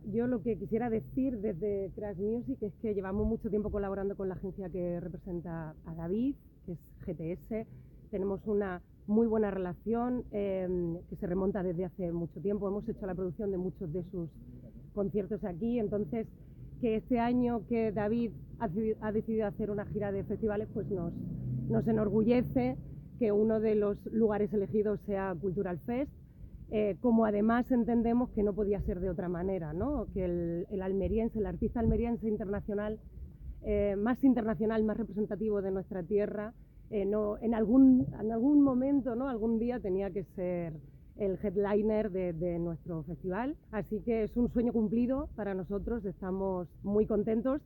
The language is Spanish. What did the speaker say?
Yo lo que quisiera decir desde Crash Music es que llevamos mucho tiempo colaborando con la agencia que representa a David, que es GTS. Tenemos una muy buena relación que se remonta desde hace mucho tiempo. Hemos hecho la producción de muchos de sus conciertos aquí, entonces que este año que David ha decidido hacer una gira de festivales, pues nos enorgullece que uno de los lugares elegidos sea Cultural Fest. Como además entendemos que no podía ser de otra manera, ¿no? Que el almeriense, el artista almeriense internacional, más internacional, más representativo de nuestra tierra, en algún momento, ¿no? Algún día tenía que ser el headliner de nuestro festival. Así que es un sueño cumplido para nosotros, estamos muy contentos.